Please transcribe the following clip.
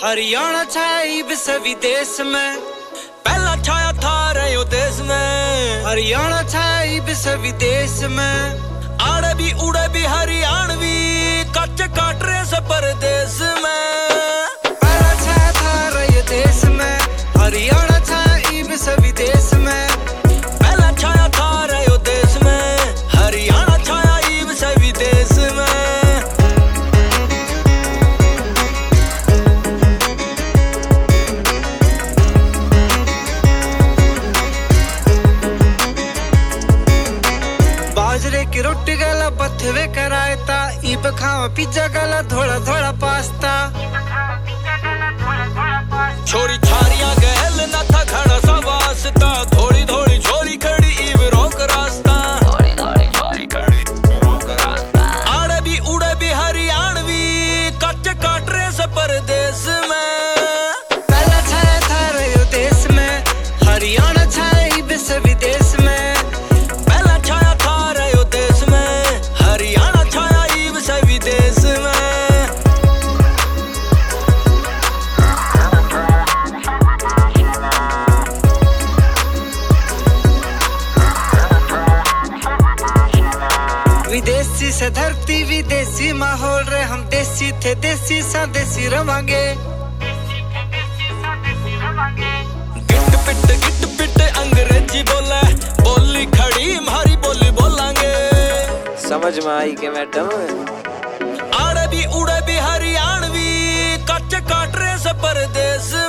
हरियाणा छाई सभी देश में, पहला छाया था रयो देश में। हरियाणा छाई सभी देश में, आड़े भी उड़े भी हरियाणवी, कच्चे काट रहे से परदेश में। पहला छाया था रयो देश में, हरियाणा छाई सभी देश में। पहला छाया था रयो देश में, हरियाणा छाया सभी देश में। बाजरे की रोटी गला बथवे करायता, इब खावा पिज्जा गला थोड़ा थोड़ा पास्ता। छोरी छारिया गहल न था खड़ा सा वास्ता, थोड़ी थोड़ी छोरी खड़ी इब रोक रास्ता। थोड़ी थोड़ी छोरी खड़ी रोक रास्ता। आड़े भी उड़े भी हरियाणवी, कच्चे काट रहे से परदेश में। पहला छाया था रयो देश में, हरियाणा छाई सभी देश में। पहला छाया था रयो देश में, हरियाणा छाया सभी देश में। विदेशी से धरती विदेशी माहौल रे, हम देसी थे देसी सा देसी रवांगे। गिट पिट अंग्रेजी बोले, बोली खड़ी हमारी बोली बोलांगे। समझ में आई के मैडम? आड़े भी उड़े भी हरियाणवी, कच्चे काट रहे से परदेश